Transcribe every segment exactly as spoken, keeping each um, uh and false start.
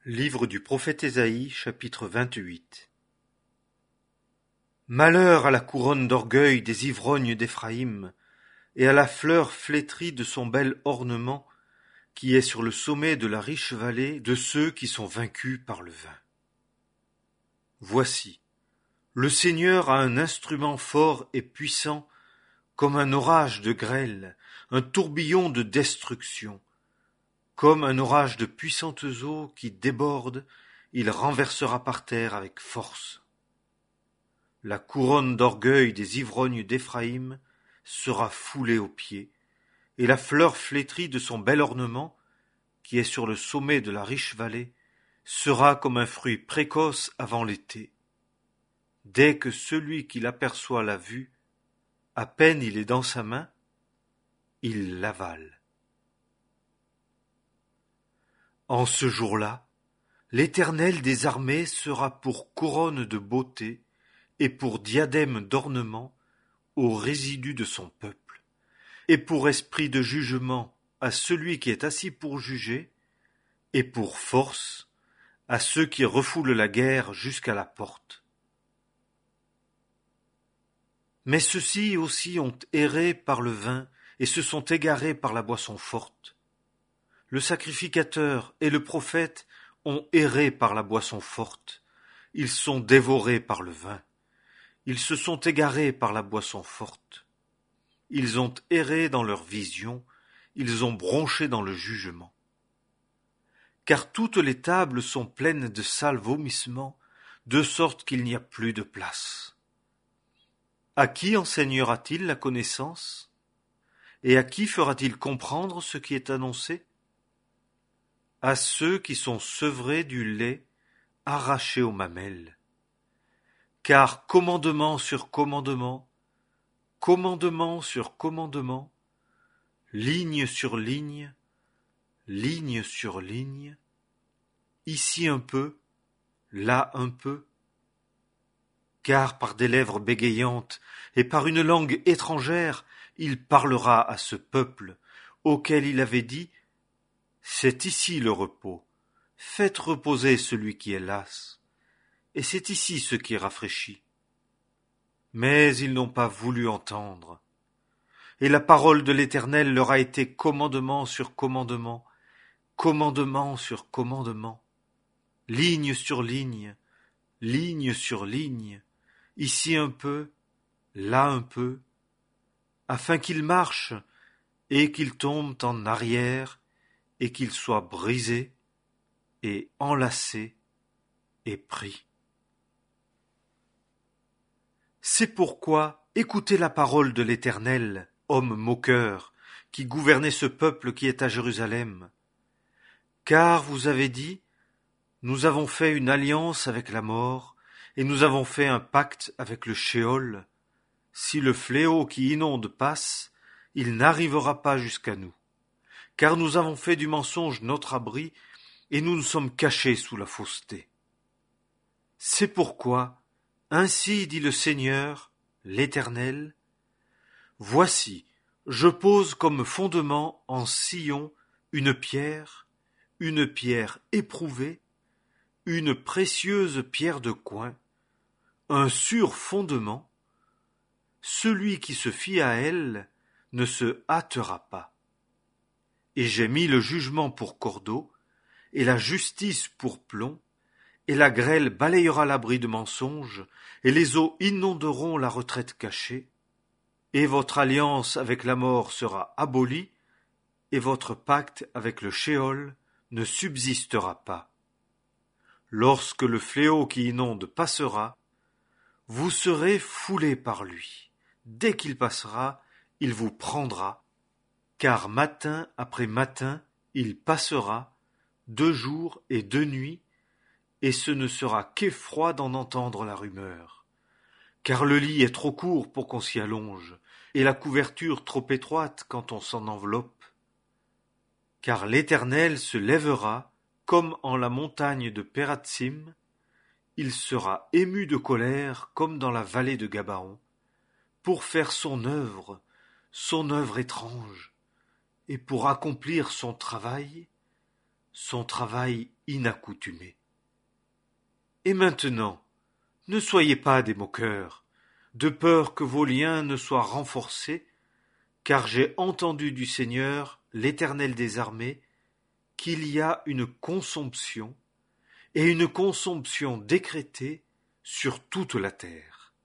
Livre du prophète Ésaïe, chapitre vingt-huit. Malheur à la couronne d'orgueil des ivrognes d'Éphraïm, et à la fleur flétrie de son bel ornement, qui est sur le sommet de la riche vallée de ceux qui sont vaincus par le vin. Voici, le Seigneur a un instrument fort et puissant, comme un orage de grêle, un tourbillon de destruction. Comme un orage de puissantes eaux qui débordent, il renversera par terre avec force. La couronne d'orgueil des ivrognes d'Éphraïm sera foulée aux pieds, et la fleur flétrie de son bel ornement, qui est sur le sommet de la riche vallée, sera comme un fruit précoce avant l'été. Dès que celui qui l'aperçoit l'a vu, à peine il est dans sa main, il l'avale. En ce jour-là, l'Éternel des armées sera pour couronne de beauté et pour diadème d'ornement au résidu de son peuple, et pour esprit de jugement à celui qui est assis pour juger, et pour force à ceux qui refoulent la guerre jusqu'à la porte. Mais ceux-ci aussi ont erré par le vin et se sont égarés par la boisson forte. Le sacrificateur et le prophète ont erré par la boisson forte. Ils sont dévorés par le vin. Ils se sont égarés par la boisson forte. Ils ont erré dans leur vision. Ils ont bronché dans le jugement. Car toutes les tables sont pleines de sales vomissements, de sorte qu'il n'y a plus de place. À qui enseignera-t-il la connaissance? Et à qui fera-t-il comprendre ce qui est annoncé? À ceux qui sont sevrés du lait arraché aux mamelles. Car commandement sur commandement, commandement sur commandement, ligne sur ligne, ligne sur ligne, ici un peu, là un peu, car par des lèvres bégayantes et par une langue étrangère, il parlera à ce peuple auquel il avait dit: c'est ici le repos, faites reposer celui qui est las, et c'est ici ce qui rafraîchit. Mais ils n'ont pas voulu entendre, et la parole de l'Éternel leur a été commandement sur commandement, commandement sur commandement, ligne sur ligne, ligne sur ligne, ici un peu, là un peu, afin qu'ils marchent et qu'ils tombent en arrière, et qu'ils soient brisés et enlacés et pris. C'est pourquoi écoutez la parole de l'Éternel, homme moqueur, qui gouvernait ce peuple qui est à Jérusalem. Car vous avez dit: nous avons fait une alliance avec la mort, et nous avons fait un pacte avec le Sheol. Si le fléau qui inonde passe, il n'arrivera pas jusqu'à nous. Car nous avons fait du mensonge notre abri, et nous nous sommes cachés sous la fausseté. C'est pourquoi, ainsi dit le Seigneur, l'Éternel, voici, je pose comme fondement en Sion une pierre, une pierre éprouvée, une précieuse pierre de coin, un sûr fondement. Celui qui se fie à elle ne se hâtera pas. Et j'ai mis le jugement pour cordeau, et la justice pour plomb, et la grêle balayera l'abri de mensonges, et les eaux inonderont la retraite cachée, et votre alliance avec la mort sera abolie, et votre pacte avec le Sheol ne subsistera pas. Lorsque le fléau qui inonde passera, vous serez foulés par lui. Dès qu'il passera, il vous prendra, car matin après matin, il passera, deux jours et deux nuits, et ce ne sera qu'effroi d'en entendre la rumeur. Car le lit est trop court pour qu'on s'y allonge, et la couverture trop étroite quand on s'en enveloppe. Car l'Éternel se lèvera, comme en la montagne de Pératsim, il sera ému de colère comme dans la vallée de Gabaon, pour faire son œuvre, son œuvre étrange, et pour accomplir son travail, son travail inaccoutumé. Et maintenant, ne soyez pas des moqueurs, de peur que vos liens ne soient renforcés, car j'ai entendu du Seigneur, l'Éternel des armées, qu'il y a une consomption, et une consomption décrétée sur toute la terre.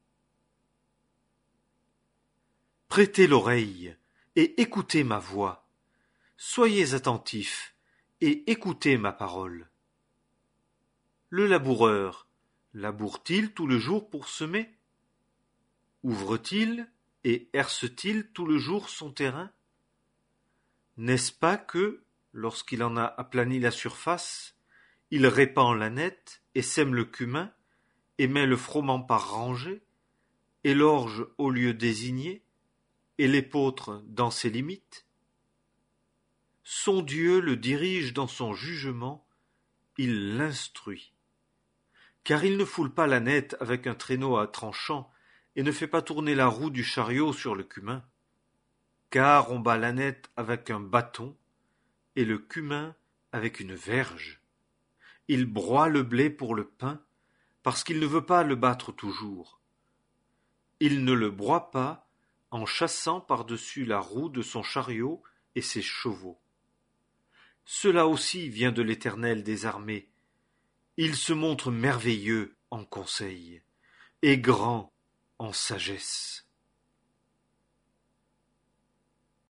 Prêtez l'oreille et écoutez ma voix. Soyez attentifs et écoutez ma parole. Le laboureur laboure-t-il tout le jour pour semer? Ouvre-t-il et herse-t-il tout le jour son terrain? N'est-ce pas que, lorsqu'il en a aplani la surface, il répand la nette et sème le cumin, et met le froment par rangées, et l'orge au lieu désigné, et l'épeautre dans ses limites? Son Dieu le dirige dans son jugement, il l'instruit. Car il ne foule pas la nette avec un traîneau à tranchant, et ne fait pas tourner la roue du chariot sur le cumin. Car on bat la nette avec un bâton, et le cumin avec une verge. Il broie le blé pour le pain, parce qu'il ne veut pas le battre toujours. Il ne le broie pas en chassant par-dessus la roue de son chariot et ses chevaux. Cela aussi vient de l'Éternel des armées. Il se montre merveilleux en conseil et grand en sagesse.